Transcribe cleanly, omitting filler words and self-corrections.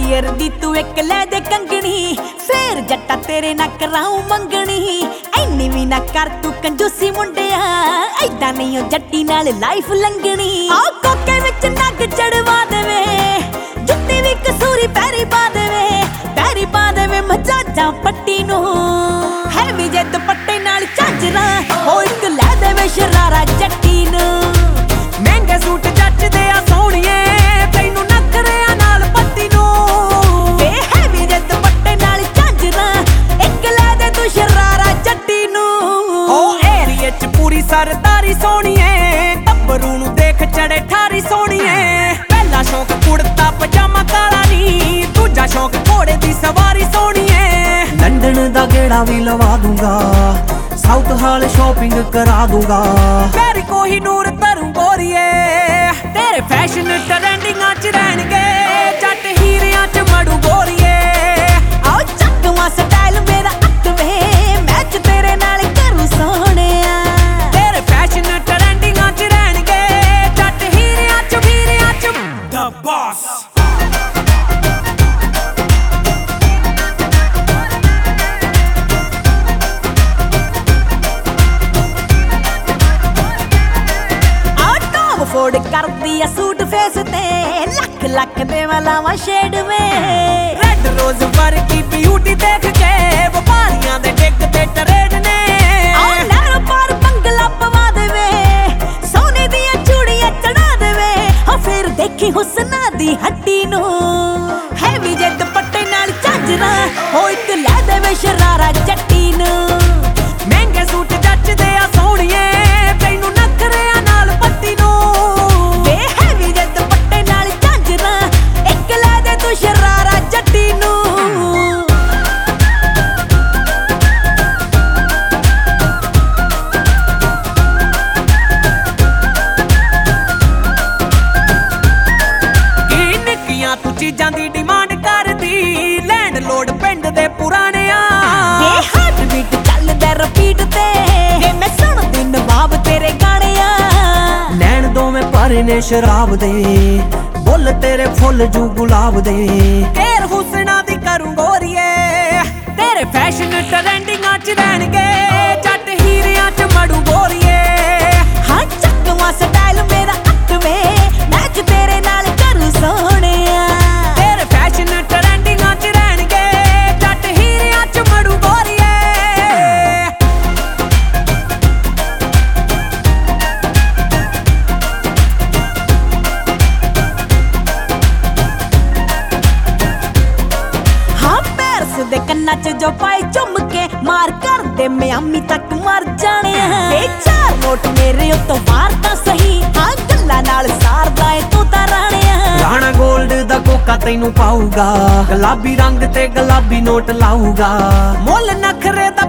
Year ਦੀ ਤੂੰ ਇੱਕ ਲੈ ਦੇ ਕੰਗਣੀ, ਫੇਰ ਜੱਟਾ ਤੇਰੇ ਨਾਲ ਕਰਾਉ ਮੰਗਣੀ। ਐਨੀ ਵੀ ਨਾ ਕਰ ਤੂੰ ਕੰਜੂਸੀ ਮੁੰਡਿਆ, ਐਦਾਂ ਨਹੀਂ ਉਹ ਜੱਟੀ ਨਾਲ ਲਾਈਫ ਲੰਘਣੀ। ਆ ਕੋਕੇ ਵਿੱਚ ਨੱਗ ਚੜਵਾ ਦੇਵੇ, ਜੁੱਤੀ ਵੀ ਕਸੂਰੀ ਪੈਰੀ ਪਾ ਦੇਵੇ, ਪੈਰੀ ਪਾ ਦੇਵੇ ਮਜਾਜਾਂ ਪੱਟੀ ਨੂੰ। ਹੈ ਵੀ ਜੇ ਦੁਪੱਟੇ ਨਾਲ ਝਾਂਜਰਾਂ, ਉਹ ਇੱਕ ਲੈ ਦੇਵੇ ਸ਼ਰਾਰਾ ਜੱਟੀ ਨੂੰ। ਮਹਿੰਗੇ ਸੂਟ ਜੱਚਦੇ ਆ ਸੋਹਣੀਏ, ਤੈਨੂੰ ਨਖਰਿਆਂ ਨਾਲ ਪੱਤੀ ਨੂੰ। ਵੇ ਹੈ ਵੀ ਜੇ ਦੁਪੱਟੇ ਨਾਲ ਝਾਂਜਰਾਂ, ਇੱਕ ਲੈ ਦੇ ਤੂੰ ਸ਼ਰਾਰਾ ਜੱਟੀ ਨੂੰ। ਉਹ ਏਰੀਏ ਚ ਪੂਰੀ ਸਰਦਾਰੀ ਸੋਹਣੀਏ, ਟੱਬਰੂ ਨੂੰ ਦੇਖ ਚੜੇ ਠਾਰੀ ਸੋਹਣੀਏ। ਪਹਿਲਾ ਸ਼ੌਕ ਕੁੜਤਾ ਪਜਾਮਾ ਕਾਲਾ ਨੀ, ਦੂਜਾ ਸ਼ੌਕ ਘੋੜੇ ਦੀ ਸਵਾਰੀ ਸੋਹਣੀਏ। ਲੰਡਨ ਦਾ ਗੇੜਾ ਵੀ ਲਵਾ ਦੂੰਗਾ, ਸਾਊਥ ਹਾਲ ਸ਼ਾਪਿੰਗ ਕਰਾ ਦੂੰਗਾ। ਮੇਰੀ ਕੋਹੀਨੂਰ ਤਰੂੰ ਗੋਰੀਏ, ਤੇਰੇ ਫੈਸ਼ਨ ਟਰੈਂਡਿੰਗਾਂ ਚ ਰਹਿਣਗੇ, ਜੱਟ ਹੀਰਿਆਂ ਚ ਮੜੂ ਗੋਰੀਏ। ਆਓ ਚੱਕਵਾ ਸਟਾਈਲ ਮੇਰਾ ਅੱਤਵੇ, ਮੈਚ ਤੇਰੇ ਨਾਲ ਕਰੂ ਸੋਹਣਿਆ। ਤੇਰੇ ਫੈਸ਼ਨ ਟਰੈਂਡਿੰਗਾਂ ਚ ਰਹਿਣਗੇ, ਜੱਟ ਹੀਰਿਆਂ ਚ ਵੀਰਿਆਂ ਚ ਦ ਬੌਸ। ਫੋੜ ਕਰਦੀ ਆ ਸੂਟ ਫੇਸ ਤੇ, ਲੱਖ ਲੱਖ ਦੇ ਵਾਲਾਵਾਂ ਸ਼ੇਡ ਵੇ। ਰੈੱਡ ਰੋਜ਼ ਵਰਗੀ ਬਿਊਟੀ ਦੇਖ ਕੇ, ਵਪਾਰੀਆਂ ਦੇ ਡਿੱਗ ਤੇ ਟਰੇਡ ਨੇ। ਆਹ ਨਰ ਪਰ ਬੰਗਲਾ ਪਵਾ ਦੇਵੇ, ਸੋਨੇ ਦੀਆਂ ਚੂੜੀਆਂ ਚੜਾ ਦੇਵੇ। ਹਾਂ ਫੇਰ ਦੇਖੀ ਹੁਸਨਾ ਦੀ ਹੱਟੀ ਨੂੰ। ਹੈ ਵੀ ਜੇ ਦੁਪੱਟੇ ਨਾਲ ਝਾਂਜਰਾਂ, ਉਹ ਇੱਕ ਲੈ ਦੇਵੇ ਸ਼ਰਾਰਾ ਜੱਟੀ ਨੂੰ। ਮਹਿੰਗੇ ਸੂਟ ਜੱਚਦੇ ਆ ਸੋਹਣੀਏ, ਤੈਨੂੰ ਨਖਰਿਆਂ ਨਾਲ ਪੱਤੀ ਨੂੰ। ਸ਼ਰਾਰਾ ਜੱਟੀ ਨੂੰ। ਕੀ ਨਿੱਕੀਆਂ ਤੂੰ ਚੀਜ਼ਾਂ ਦੀ ਡਿਮਾਂਡ ਕਰਦੀ, ਲੈਂਡ ਲੋਡ ਪਿੰਡ ਦੇ ਪੁਰਾਣਿਆਂ। ਇਹ ਹਾਰਟ ਬੀਟ ਚੱਲਦਾ ਰਿਪੀਟ ਤੇ, ਜੇ ਮੈਂ ਸੁਣਦੀ ਨਵਾਬ ਤੇਰੇ ਗਾਣਿਆਂ। ਨੈਣ ਦੋਵੇਂ ਭਰੇ ਨੇ ਸ਼ਰਾਬ ਦੇ, ਬੁੱਲ ਤੇਰੇ ਫੁੱਲ ਜੂ ਗੁਲਾਬ ਦੇ। ਤੇਰ ਹੁਸਨਾ ਦੀ ਕਰੂੰ ਗੋਰੀਏ, ਤੇਰੇ ਫੈਸ਼ਨ ਟਰੈਂਡਿੰਗਾਂ ਚ ਰਹਿਣਗੇ, ਜੱਟ ਹੀਰਿਆਂ ਚ ਮੜੂ ਗੋਰੀਏ। ਹਾਂ ਚੱਕਵਾ ਸਟਾਈਲ ਮੇਰਾ ਅੱਤਵੇ, ਮੈਚ ਤੇਰੇ ਨਾਲ ਕਰੂ ਸੋਹਣਿਆ। ਤੇਰੇ ਫੈਸ਼ਨ ਟਰੈਂਡਿੰਗਾਂ ਚ ਰਹਿਣਗੇ, ਜੱਟ ਹੀਰਿਆਂ ਚ ਮੜੂ ਗੋਰੀਏ। ਦੇ ਕੰਨਾਂ ਚ ਜੋ ਪਾਏ ਚੁੰਮ ਕੇ, ਮਾਰ ਕਰਦੇ ਮਿਆਮੀ ਤੱਕ ਮਰ ਜਾਣਿਆ। ਇਹ ਚਾਰ ਨੋਟ ਮੇਰੇ ਉੱਤੋਂ ਵਾਰ ਤਾਂ ਸਹੀ, ਹਾਂ ਗੱਲਾਂ ਨਾਲ ਸਾਰਦਾ ਏ ਤੂੰ ਤਾਂ ਰਾਣਿਆ। ਰਾਣਾ ਗੋਲਡ ਦਾ ਕੋਕਾ ਤੈਨੂੰ ਪਾਊਗਾ, ਗੁਲਾਬੀ ਰੰਗ ਤੇ ਗੁਲਾਬੀ ਨੋਟ ਲਾਊਗਾ। ਮੁੱਲ ਨਖਰੇ ਦਾ